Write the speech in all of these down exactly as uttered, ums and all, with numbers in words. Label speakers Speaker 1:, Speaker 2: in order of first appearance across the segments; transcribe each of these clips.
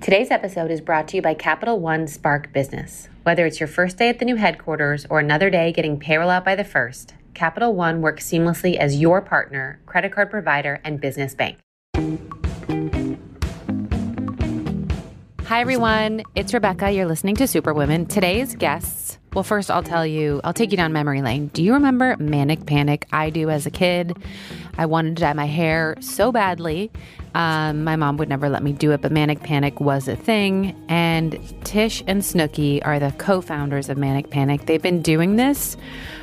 Speaker 1: Today's episode is brought to you by Capital One Spark Business. Whether it's your first day at the new headquarters or another day getting payroll out by the first, Capital One works seamlessly as your partner, credit card provider, and business bank. Hi, everyone. It's Rebecca. You're listening to Superwomen. Today's guests, well, first I'll tell you, I'll take you down memory lane. Do you remember Manic Panic? I do as a kid. I wanted to dye my hair so badly. Um, my mom would never let me do it, but Manic Panic was a thing. And Tish and Snooki are the co-founders of Manic Panic. They've been doing this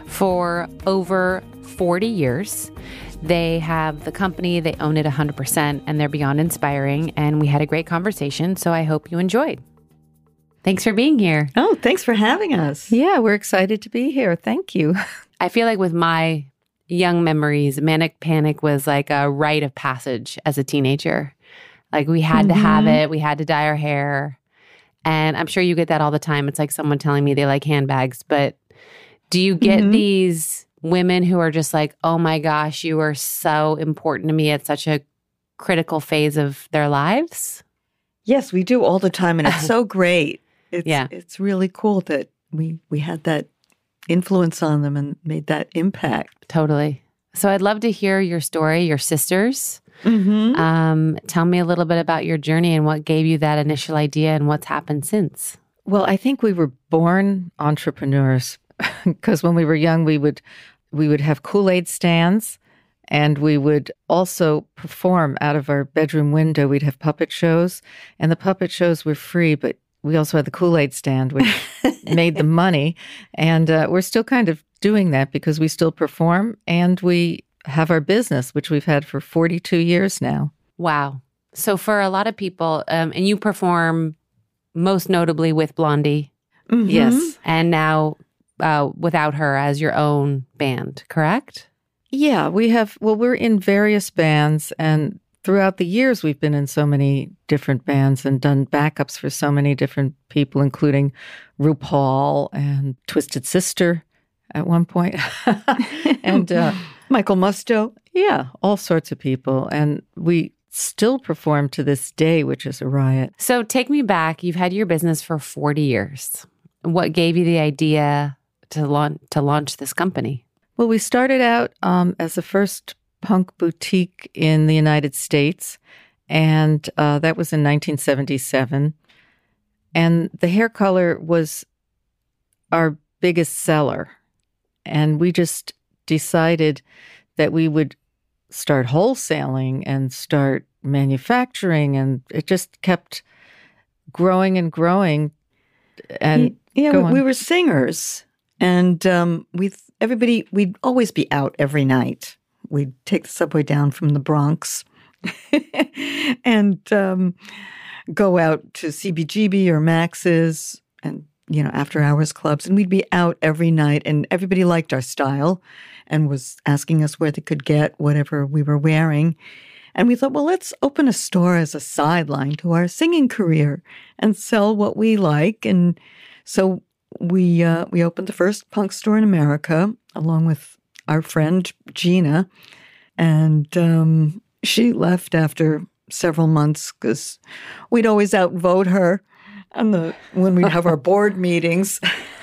Speaker 1: for over forty years. They have the company, they own it one hundred percent, and they're beyond inspiring. And we had a great conversation, so I hope you enjoyed. Thanks for being here.
Speaker 2: Oh, thanks for having us.
Speaker 3: Yeah, we're excited to be here. Thank you.
Speaker 1: I feel like with my young memories, Manic Panic was like a rite of passage as a teenager. Like we had mm-hmm. to have it. We had to dye our hair. And I'm sure you get that all the time. It's like someone telling me they like handbags. But do you get mm-hmm. these women who are just like, oh my gosh, you are so important to me at such a critical phase of their lives?
Speaker 2: Yes, we do all the time. And it's so great. It's,
Speaker 1: yeah.
Speaker 2: It's really cool that we, we had that influence on them and made that impact.
Speaker 1: Totally. So I'd love to hear your story, your sisters.
Speaker 2: Mm-hmm.
Speaker 1: Um, tell me a little bit about your journey and what gave you that initial idea and what's happened since.
Speaker 3: Well, I think we were born entrepreneurs because when we were young, we would we would have Kool-Aid stands and we would also perform out of our bedroom window. We'd have puppet shows, and the puppet shows were free, but we also had the Kool-Aid stand, which made the money. And uh, we're still kind of doing that because we still perform and we have our business, which we've had for forty-two years now.
Speaker 1: Wow. So for a lot of people, um, and you perform most notably with Blondie.
Speaker 2: Mm-hmm.
Speaker 3: Yes.
Speaker 1: And now uh, without her as your own band, correct?
Speaker 3: Yeah, we have, well, we're in various bands, and throughout the years, we've been in so many different bands and done backups for so many different people, including RuPaul and Twisted Sister at one point. and uh,
Speaker 2: Michael Musto.
Speaker 3: Yeah, all sorts of people. And we still perform to this day, which is a riot.
Speaker 1: So take me back. You've had your business for forty years. What gave you the idea to launch, to launch this company?
Speaker 3: Well, we started out um, as the first punk boutique in the United States, and uh, that was in nineteen seventy-seven. And the hair color was our biggest seller. And we just decided that we would start wholesaling and start manufacturing, and it just kept growing and growing. And
Speaker 2: yeah, we, we were singers, and um, we everybody we'd always be out every night. We'd take the subway down from the Bronx and um, go out to C B G B or Max's and, you know, after hours clubs. And we'd be out every night, and everybody liked our style and was asking us where they could get whatever we were wearing. And we thought, well, let's open a store as a sideline to our singing career and sell what we like. And so we uh, we opened the first punk store in America along with our friend Gina, and um, she left after several months because we'd always outvote her. And the when we'd have our board meetings,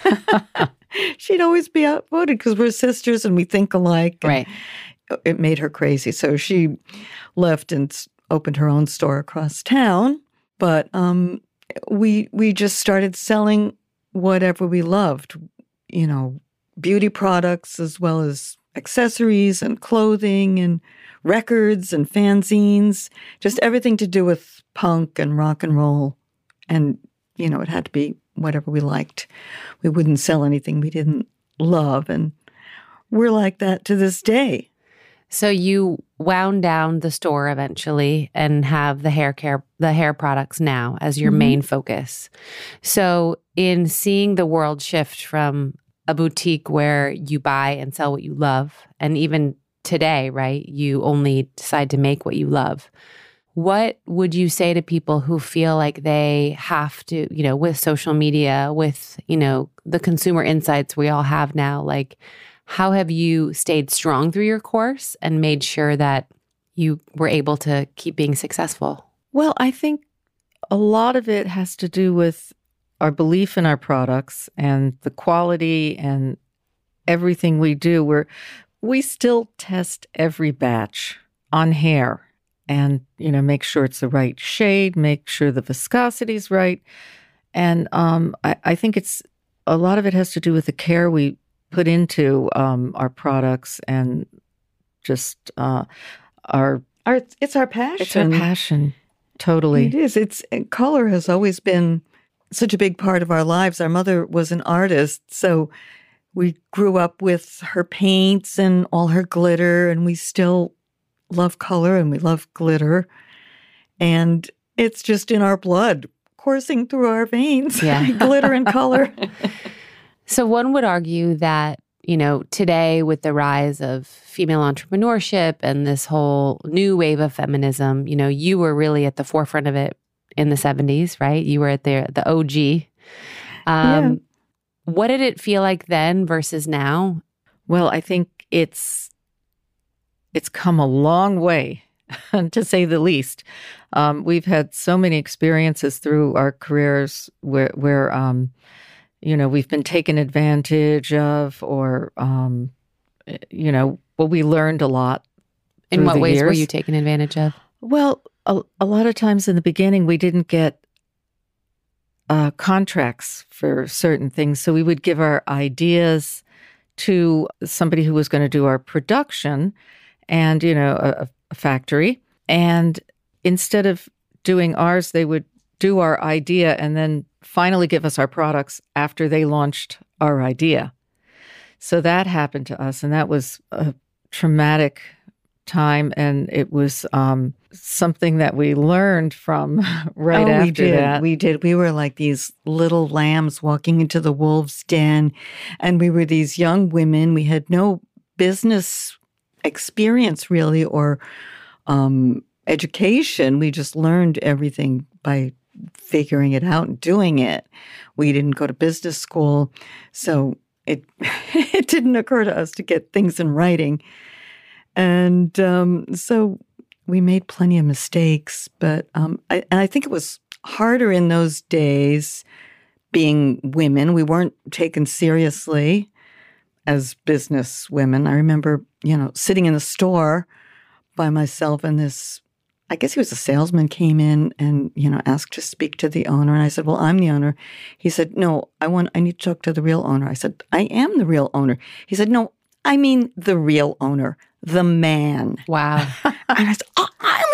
Speaker 2: she'd always be outvoted because we're sisters and we think alike. And
Speaker 1: right.
Speaker 2: It made her crazy. So she left and opened her own store across town. But um, we we just started selling whatever we loved, you know, beauty products as well as accessories and clothing and records and fanzines, just everything to do with punk and rock and roll. And, you know, it had to be whatever we liked. We wouldn't sell anything we didn't love. And we're like that to this day.
Speaker 1: So you wound down the store eventually and have the hair care, the hair products now as your mm-hmm. main focus. So in seeing the world shift from a boutique where you buy and sell what you love, and even today, right, you only decide to make what you love. What would you say to people who feel like they have to, you know, with social media, with, you know, the consumer insights we all have now, like, how have you stayed strong through your course and made sure that you were able to keep being successful?
Speaker 3: Well, I think a lot of it has to do with our belief in our products and the quality and everything we do. We're, we still test every batch on hair and, you know, make sure it's the right shade, make sure the viscosity is right. And um, I, I think it's a lot of it has to do with the care we put into um, our products and just uh, our,
Speaker 2: our it's our passion.
Speaker 3: It's our passion. Totally.
Speaker 2: It is. It's color has always been such a big part of our lives. Our mother was an artist, so we grew up with her paints and all her glitter, and we still love color and we love glitter. And it's just in our blood, coursing through our veins,
Speaker 1: yeah.
Speaker 2: glitter and color.
Speaker 1: So one would argue that, you know, today with the rise of female entrepreneurship and this whole new wave of feminism, you know, you were really at the forefront of it in the seventies, right? You were at the the O G. Um, yeah. What did it feel like then versus now?
Speaker 3: Well, I think it's it's come a long way, to say the least. Um, we've had so many experiences through our careers where, where um, you know, we've been taken advantage of, or um, you know, well, we learned a lot.
Speaker 1: In what ways
Speaker 3: years.
Speaker 1: were you taken advantage of?
Speaker 3: Well, a, a lot of times in the beginning, we didn't get uh, contracts for certain things. So we would give our ideas to somebody who was going to do our production and, you know, a, a factory. And instead of doing ours, they would do our idea and then finally give us our products after they launched our idea. So that happened to us. And that was a traumatic time, and it was um, something that we learned from right
Speaker 2: oh,
Speaker 3: after
Speaker 2: we did.
Speaker 3: that.
Speaker 2: We did. We were like these little lambs walking into the wolf's den, and we were these young women. We had no business experience really, or um, education. We just learned everything by figuring it out and doing it. We didn't go to business school, so it it didn't occur to us to get things in writing. And um, so we made plenty of mistakes, but um, I, and I think it was harder in those days being women. We weren't taken seriously as business women. I remember, you know, sitting in the store by myself, and this, I guess he was a salesman, came in and, you know, asked to speak to the owner. And I said, well, I'm the owner. He said, no, I want, I need to talk to the real owner. I said, I am the real owner. He said, no, I mean the real owner. The man.
Speaker 1: Wow.
Speaker 2: And I said, oh,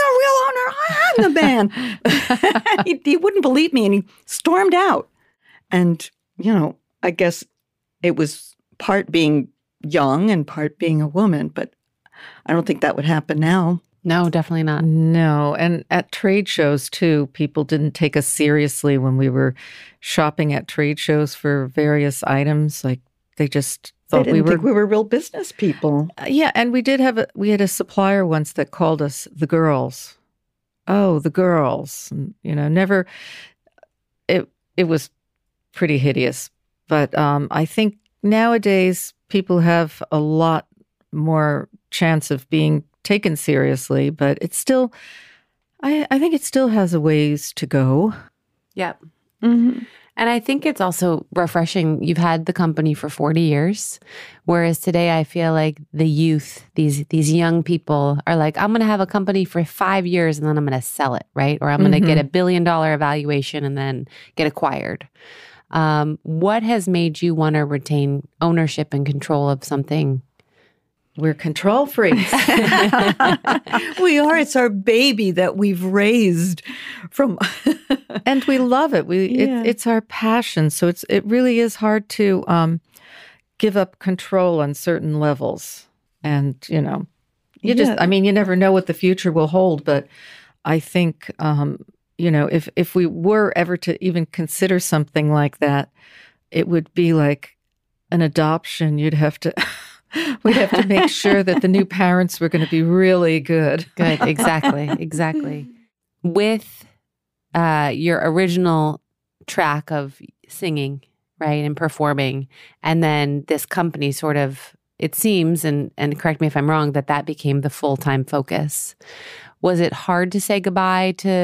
Speaker 2: I'm the real owner. I am the man. he, he wouldn't believe me, and he stormed out. And, you know, I guess it was part being young and part being a woman, but I don't think that would happen now.
Speaker 1: No, definitely not.
Speaker 3: No. And at trade shows, too, people didn't take us seriously when we were shopping at trade shows for various items. Like, they just thought
Speaker 2: They didn't
Speaker 3: we were
Speaker 2: think we were real business people.
Speaker 3: Uh, yeah, and we did have a we had a supplier once that called us the girls. Oh, the girls. And, you know, never it it was pretty hideous. But um, I think nowadays people have a lot more chance of being taken seriously, but it's still I, I think it still has a ways to go.
Speaker 1: Yep.
Speaker 2: Mm-hmm.
Speaker 1: And I think it's also refreshing. You've had the company for forty years, whereas today I feel like the youth, these these young people are like, I'm going to have a company for five years and then I'm going to sell it, right? Or I'm going to
Speaker 3: Mm-hmm.
Speaker 1: get a billion dollar evaluation and then get acquired. Um, what has made you want to retain ownership and control of something?
Speaker 3: We're control freaks.
Speaker 2: We are. It's our baby that we've raised from.
Speaker 3: And we love it. We
Speaker 2: Yeah.
Speaker 3: it, it's our passion. So it's it really is hard to um, give up control on certain levels. And you know, you just
Speaker 2: Yeah.
Speaker 3: I mean, you never know what the future will hold. But I think um, you know, if if we were ever to even consider something like that, it would be like an adoption. You'd have to. We'd have to make sure that the new parents were going to be really good.
Speaker 1: Good. Exactly. Exactly. With uh, your original track of singing, right, and performing, and then this company sort of, it seems, and, and correct me if I'm wrong, that that became the full-time focus. Was it hard to say goodbye to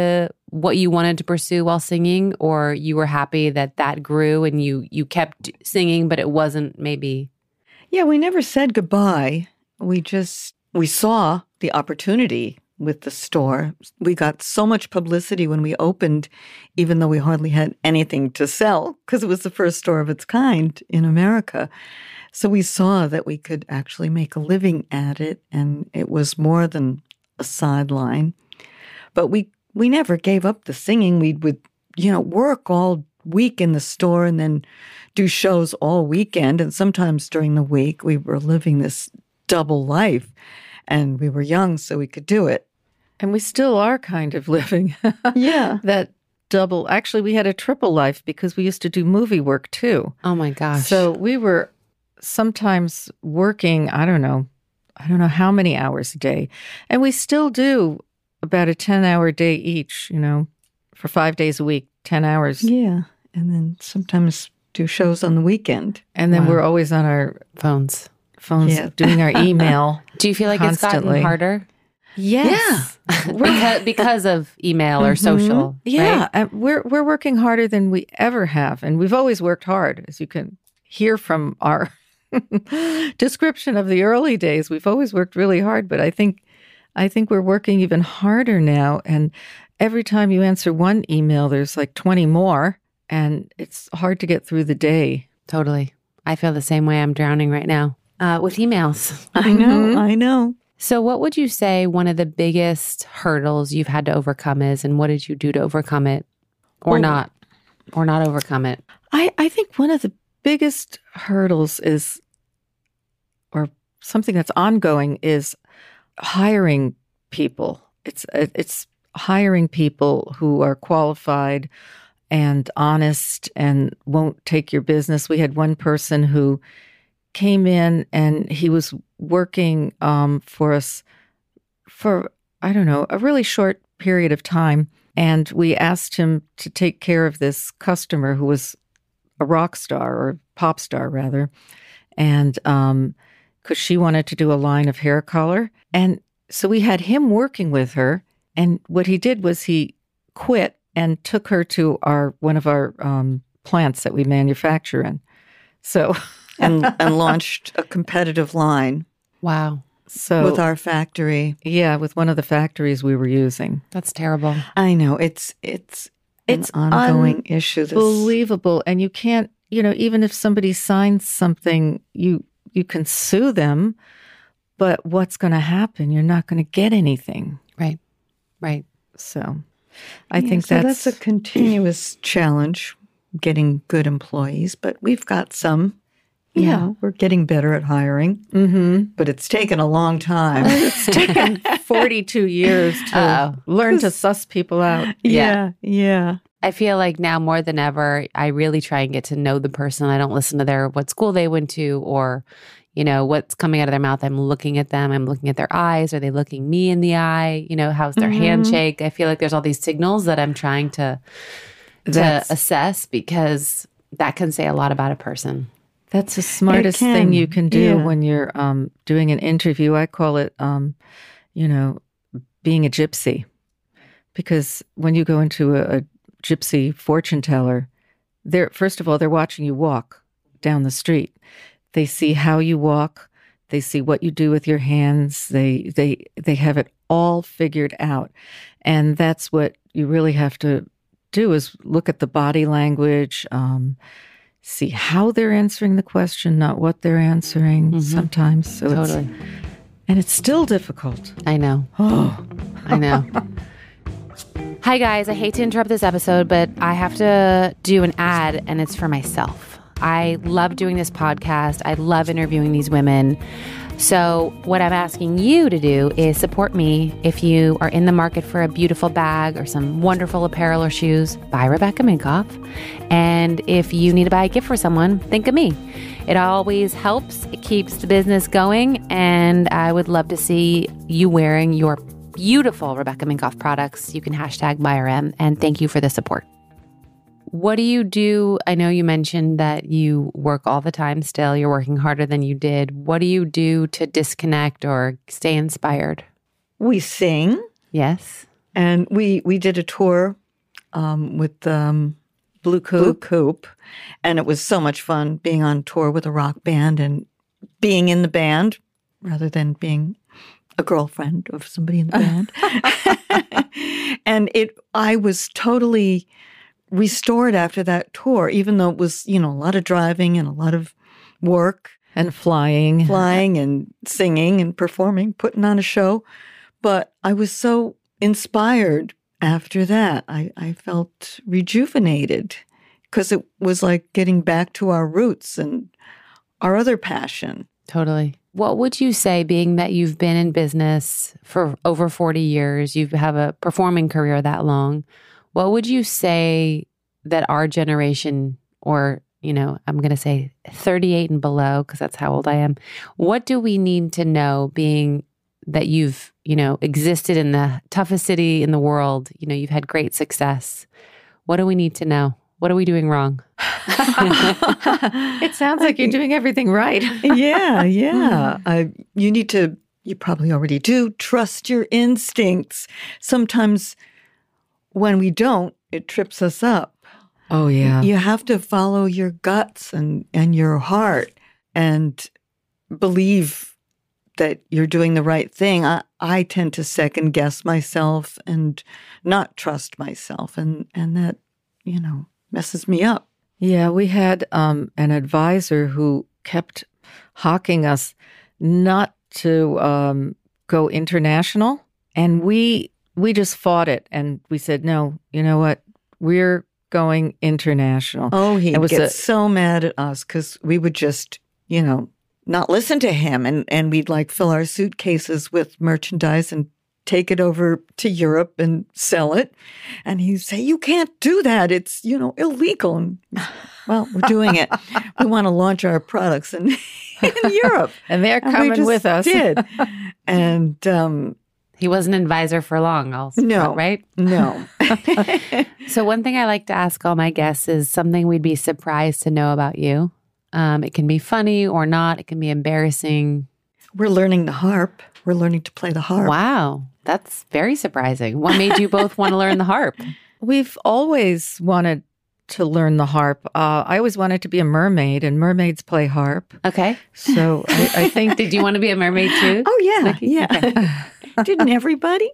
Speaker 1: what you wanted to pursue while singing, or you were happy that that grew and you you kept singing, but it wasn't maybe?
Speaker 2: Yeah, we never said goodbye. We just, we saw the opportunity with the store. We got so much publicity when we opened, even though we hardly had anything to sell, because it was the first store of its kind in America. So we saw that we could actually make a living at it, and it was more than a sideline. But we, we never gave up the singing. We would, you know, work all week in the store and then do shows all weekend. And sometimes during the week, we were living this double life, and we were young, so we could do it.
Speaker 3: And we still are kind of living
Speaker 2: Yeah.
Speaker 3: that double. Actually, we had a triple life because we used to do movie work too.
Speaker 1: Oh my gosh.
Speaker 3: So we were sometimes working, I don't know, I don't know how many hours a day. And we still do about a ten-hour day each, you know, for five days a week, ten hours.
Speaker 2: Yeah. And then sometimes do shows on the weekend.
Speaker 3: And then
Speaker 1: Wow.
Speaker 3: we're always on our
Speaker 1: Phones.
Speaker 3: phones
Speaker 2: Yeah.
Speaker 3: doing our email.
Speaker 1: Do you feel like
Speaker 3: Constantly.
Speaker 1: it's gotten harder?
Speaker 3: Yes.
Speaker 1: because, because of email or social,
Speaker 3: Yeah,
Speaker 1: right?
Speaker 3: and we're we're working harder than we ever have, and we've always worked hard, as you can hear from our description of the early days. We've always worked really hard, but I think I think we're working even harder now. And every time you answer one email, there's like twenty more, and it's hard to get through the day.
Speaker 1: Totally. I feel the same way. I'm drowning right now uh, with emails.
Speaker 2: I know,
Speaker 3: Mhm.
Speaker 2: I know.
Speaker 1: So what would you say one of the biggest hurdles you've had to overcome is, and what did you do to overcome it or
Speaker 3: Well-
Speaker 1: not, or not overcome it?
Speaker 3: I, I think one of the biggest hurdles is, or something that's ongoing, is hiring people. It's it's hiring people who are qualified and honest and won't take your business. We had one person who came in and he was working um, for us for, I don't know, a really short period of time. And we asked him to take care of this customer who was a rock star, or pop star rather. And um, because she wanted to do a line of hair color. And so we had him working with her. And what he did was he quit and took her to our one of our um, plants that we manufacture in. So,
Speaker 2: And and launched a competitive line
Speaker 1: Wow.
Speaker 3: so
Speaker 2: with our factory.
Speaker 3: yeah, with one of the factories we were using.
Speaker 1: That's terrible.
Speaker 2: I know. It's it's
Speaker 3: It's
Speaker 2: an ongoing issue. This,
Speaker 3: Believable, and you can't, you know, even if somebody signs something, you you can sue them, but what's going to happen? You're not going to get anything.
Speaker 1: Right. Right.
Speaker 3: So, I
Speaker 2: Yeah,
Speaker 3: think
Speaker 2: so
Speaker 3: that's,
Speaker 2: that's a continuous challenge, getting good employees. But we've got some. You
Speaker 3: Yeah.
Speaker 2: know, we're getting better at hiring,
Speaker 3: mm-hmm.
Speaker 2: but it's taken a long time.
Speaker 3: It's taken forty-two years to
Speaker 1: Uh-oh.
Speaker 3: learn to suss people out.
Speaker 2: yeah, yeah.
Speaker 1: I feel like now more than ever, I really try and get to know the person. I don't listen to their what school they went to or, you know, what's coming out of their mouth. I'm looking at them. I'm looking at their eyes. Are they looking me in the eye? You know, how's their
Speaker 2: Mhm.
Speaker 1: handshake? I feel like there's all these signals that I'm trying to to
Speaker 3: That's-
Speaker 1: assess because that can say a lot about a person.
Speaker 3: That's the smartest
Speaker 2: can,
Speaker 3: thing you can do
Speaker 2: yeah.
Speaker 3: when you're um, doing an interview. I call it, um, you know, being a gypsy. Because when you go into a, a gypsy fortune teller, they're first of all, they're watching you walk down the street. They see how you walk. They see what you do with your hands. They they they have it all figured out. And that's what you really have to do, is look at the body language, um, see how they're answering the question, not what they're answering
Speaker 1: Mhm.
Speaker 3: sometimes. So
Speaker 1: Totally.
Speaker 3: it's, and it's still difficult.
Speaker 1: I know.
Speaker 3: Oh,
Speaker 1: I know. Hi, guys. I hate to interrupt this episode, but I have to do an ad, and it's for myself. I love doing this podcast. I love interviewing these women. So what I'm asking you to do is support me. If you are in the market for a beautiful bag or some wonderful apparel or shoes, buy Rebecca Minkoff. And if you need to buy a gift for someone, think of me. It always helps. It keeps the business going. And I would love to see you wearing your beautiful Rebecca Minkoff products. You can hashtag buy R M. And thank you for the support. What do you do? I know you mentioned that you work all the time still. You're working harder than you did. What do you do to disconnect or stay inspired?
Speaker 2: We sing,
Speaker 1: Yes.
Speaker 2: and we we did a tour um, with um,
Speaker 3: Blue
Speaker 2: Blue
Speaker 3: Coupe.
Speaker 2: Coupe, and it was so much fun being on tour with a rock band and being in the band rather than being a girlfriend of somebody in the band. And it, I was totally restored after that tour, even though it was, you know, a lot of driving and a lot of work.
Speaker 3: And flying.
Speaker 2: Flying and singing and performing, putting on a show. But I was so inspired after that. I, I felt rejuvenated because it was like getting back to our roots and our other passion.
Speaker 1: Totally. What would you say, being that you've been in business for over forty years, you have a performing career that long, what would you say that our generation, or, you know, I'm going to say thirty-eight and below, because that's how old I am, what do we need to know, being that you've, you know, existed in the toughest city in the world, you know, you've had great success. What do we need to know? What are we doing wrong?
Speaker 3: It sounds like you're doing everything right.
Speaker 2: Yeah, yeah. I, you need to, you probably already do, trust your instincts. Sometimes when we don't, it trips us up.
Speaker 3: Oh, yeah.
Speaker 2: You have to follow your guts and, and your heart and believe that you're doing the right thing. I, I tend to second guess myself and not trust myself. And, and that, you know, messes me up.
Speaker 3: Yeah, we had um, an advisor who kept hawking us not to um, go international. And we we just fought it. And we said, no, you know what? We're going international.
Speaker 2: Oh, he'd
Speaker 3: It was
Speaker 2: get
Speaker 3: a-
Speaker 2: so mad at us because we would just, you know, not listen to him. And, and we'd like fill our suitcases with merchandise and take it over to Europe and sell it. And he'd say, you can't do that. It's, you know, illegal. And, well, we're doing it. We want to launch our products in, in Europe.
Speaker 3: And they're
Speaker 2: And we
Speaker 3: coming
Speaker 2: just
Speaker 3: with us.
Speaker 2: did. And um,
Speaker 1: He wasn't an advisor for long, also,
Speaker 2: No.
Speaker 1: right?
Speaker 2: no.
Speaker 1: So one thing I like to ask all my guests is something we'd be surprised to know about you. Um, it can be funny or not. It can be embarrassing.
Speaker 2: We're learning the harp. We're learning to play the harp.
Speaker 1: Wow, that's very surprising. What made you both want to learn the harp?
Speaker 3: We've always wanted to learn the harp. Uh, I always wanted to be a mermaid, and mermaids play harp.
Speaker 1: Okay.
Speaker 3: So I, I think
Speaker 1: Did you want to be a mermaid too?
Speaker 2: Oh, yeah.
Speaker 1: Nikki?
Speaker 2: Yeah. Didn't everybody?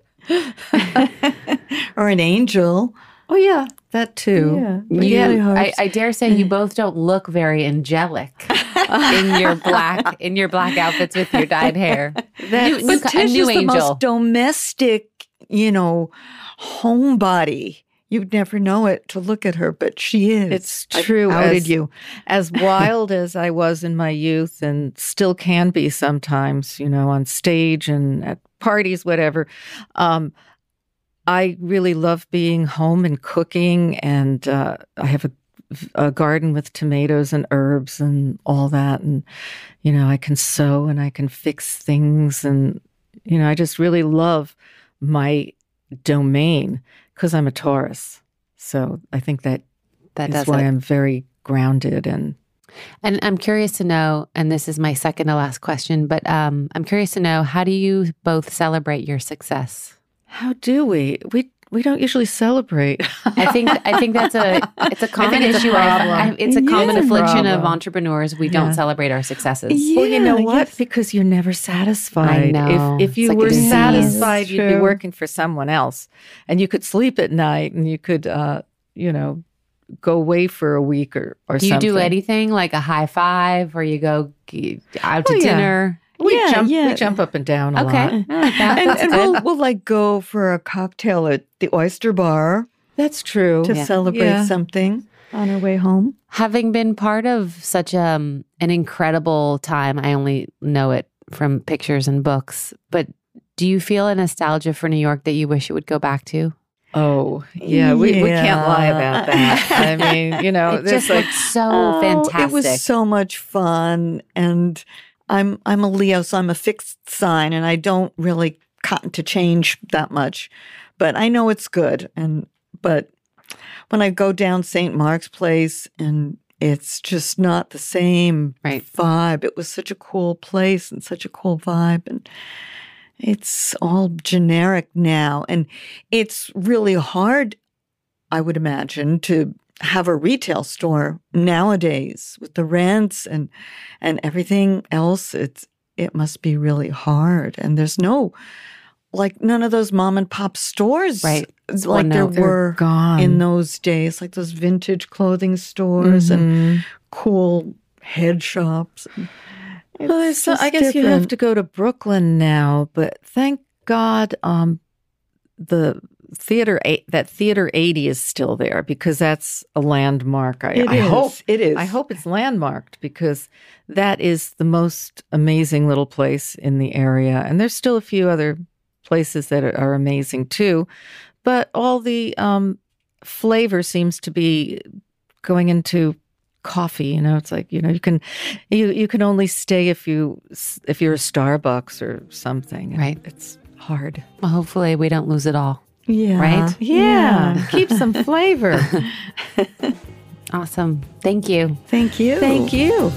Speaker 2: Or an angel.
Speaker 3: Oh, yeah, that too.
Speaker 2: Yeah.
Speaker 1: You,
Speaker 2: Yeah,
Speaker 1: I,
Speaker 2: harps.
Speaker 1: I dare say you both don't look very angelic in your black in your black outfits with your dyed hair.
Speaker 2: That's,
Speaker 1: New- new-
Speaker 2: but
Speaker 1: a
Speaker 2: Tish
Speaker 1: new
Speaker 2: is the
Speaker 1: angel.
Speaker 2: most domestic, you know, homebody. You'd never know it to look at her, but she is.
Speaker 3: It's
Speaker 2: I've
Speaker 3: true.
Speaker 2: outed
Speaker 3: as,
Speaker 2: you.
Speaker 3: As wild as I was in my youth and still can be sometimes, you know, on stage and at parties, whatever. Um, I really love being home and cooking, and uh, I have a, a garden with tomatoes and herbs and all that. And, you know, I can sew and I can fix things. And, you know, I just really love my domain because I'm a Taurus. So I think that
Speaker 1: That
Speaker 3: is
Speaker 1: does
Speaker 3: why
Speaker 1: it.
Speaker 3: I'm very grounded. And
Speaker 1: And I'm curious to know, and this is my second to last question, but um, I'm curious to know, how do you both celebrate your success?
Speaker 3: how do we? We we don't usually celebrate.
Speaker 1: I think I think that's a it's a common
Speaker 3: it's a
Speaker 1: issue. I-
Speaker 3: problem.
Speaker 1: I- it's a
Speaker 2: Yeah.
Speaker 1: common affliction of
Speaker 3: Problem.
Speaker 1: entrepreneurs. We don't
Speaker 3: Yeah.
Speaker 1: celebrate our successes.
Speaker 2: Yeah.
Speaker 3: Well, you know what?
Speaker 2: yes.
Speaker 3: Because you're never satisfied.
Speaker 1: I know.
Speaker 3: If if you
Speaker 1: It's like a
Speaker 3: were
Speaker 1: disease.
Speaker 3: satisfied, you'd be
Speaker 2: True.
Speaker 3: working for someone else, and you could sleep at night, and you could, uh, you know, go away for a week or or
Speaker 1: Do you
Speaker 3: something.
Speaker 1: do anything like a high five, or you go g- out to
Speaker 3: Oh, yeah.
Speaker 1: dinner?
Speaker 3: We
Speaker 2: Yeah,
Speaker 3: jump.
Speaker 2: yeah.
Speaker 3: We jump up and down a
Speaker 1: Okay,
Speaker 3: lot.
Speaker 1: I like that.
Speaker 2: And,
Speaker 1: That's
Speaker 2: and
Speaker 1: good.
Speaker 2: we'll, we'll like go for a cocktail at the Oyster Bar
Speaker 3: That's true.
Speaker 2: to
Speaker 1: Yeah.
Speaker 2: celebrate
Speaker 3: Yeah.
Speaker 2: something on our way home.
Speaker 1: Having been part of such um, an incredible time, I only know it from pictures and books, but do you feel a nostalgia for New York that you wish it would go back to?
Speaker 3: Oh, yeah. We, we can't lie about that. I mean, you know,
Speaker 1: It
Speaker 3: there's
Speaker 1: just
Speaker 3: like
Speaker 1: looked so
Speaker 2: Oh,
Speaker 1: fantastic.
Speaker 2: It was so much fun. And I'm I'm a Leo, so I'm a fixed sign, and I don't really cotton to change that much. But I know it's good. And but when I go down Saint Mark's Place, and it's just not the same
Speaker 1: Right.
Speaker 2: vibe. It was such a cool place and such a cool vibe, and it's all generic now. And it's really hard I would imagine, to have a retail store nowadays with the rents and and everything else. It's it must be really hard. And there's no, like, none of those mom and pop stores,
Speaker 1: Right.
Speaker 2: like there
Speaker 3: They're
Speaker 2: were
Speaker 3: gone.
Speaker 2: in those days, like those vintage clothing stores and
Speaker 3: Mhm.
Speaker 2: cool head shops.
Speaker 3: Well, there's
Speaker 2: It's
Speaker 3: so, I
Speaker 2: just
Speaker 3: guess you have
Speaker 2: different.
Speaker 3: to go to Brooklyn now, but thank God um, the theater eight, that Theater eighty is still there, because that's a landmark. I,
Speaker 2: It
Speaker 3: I
Speaker 2: is.
Speaker 3: hope
Speaker 2: It is.
Speaker 3: I hope it's landmarked, because that is the most amazing little place in the area. And there's still a few other places that are, are amazing too, but all the um, flavor seems to be going into coffee. You know, it's like, you know, you can you you can only stay if you if you're a Starbucks or something. And
Speaker 1: Right.
Speaker 3: it's hard.
Speaker 1: Well, hopefully we don't lose it all.
Speaker 2: Yeah.
Speaker 1: Right?
Speaker 3: Yeah, keep some flavor.
Speaker 1: Awesome. Thank you.
Speaker 2: Thank you.
Speaker 3: Thank you.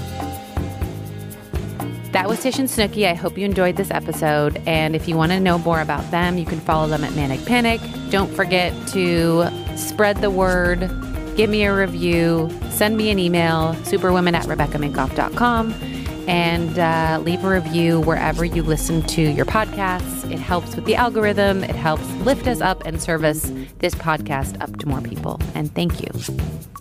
Speaker 1: That was Tish and Snooki. I hope you enjoyed this episode. And if you want to know more about them, you can follow them at Manic Panic. Don't forget to spread the word. Give me a review. Send me an email, superwomen at rebecca minkoff dot com. And uh, leave a review wherever you listen to your podcasts. It helps with the algorithm. It helps lift us up and service this podcast up to more people. And thank you.